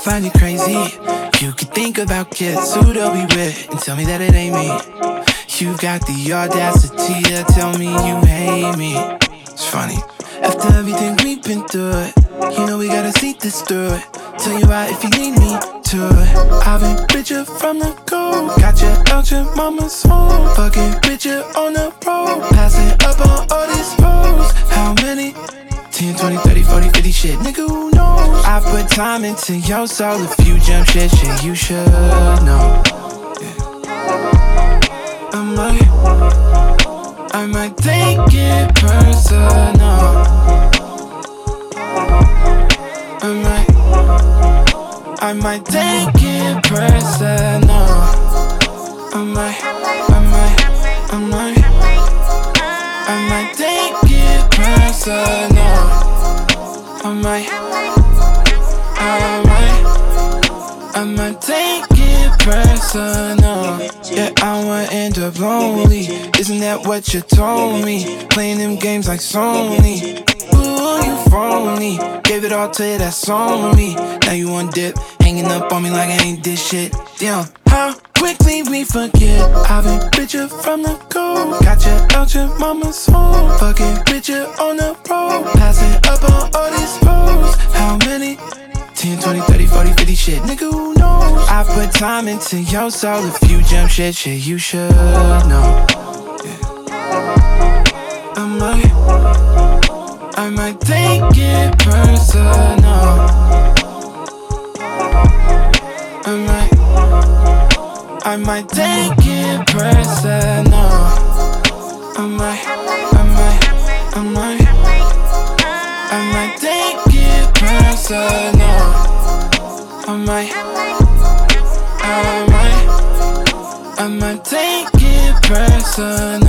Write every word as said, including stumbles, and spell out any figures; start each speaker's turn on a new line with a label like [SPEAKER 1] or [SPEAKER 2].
[SPEAKER 1] find it crazy. You could think about kids who they'll be with and tell me that it ain't me. You got the audacity to tell me you hate me. It's funny, after everything we've been through it, you know we gotta see this through it. Tell you why if you need me to it. I've been with you from the go. Got you out your mama's home. Fucking with you on the road. Passing up on all these roads. How many? ten, twenty, thirty, forty, fifty shit. Nigga, who knows? I put time into your soul. If you jump shit, shit, you should know. Yeah. I might, I might take it personal. I might, I might take it personal. I might, I might, I might, I might take it personal. I might, I might, I might take it personal. Yeah, I would end up lonely. Isn't that what you told me? Playing them games like Sony. Ooh, you phony. Gave it all to you, that's on me. Now you on dip, hanging up on me like I ain't this shit. Damn, how quickly we forget. I've been with you from the go. Got you out your mama's home. Fucking with you on the road. Passing up on all these roads. How many? ten, twenty, thirty, forty, fifty shit. Nigga, who knows? I put time into your soul. If you jump shit, shit, you should know. Yeah. I might, I might take it personal. I might, I might take it personal. I might, I might, I might, I might take it personal. I might, I might, I might take it personal.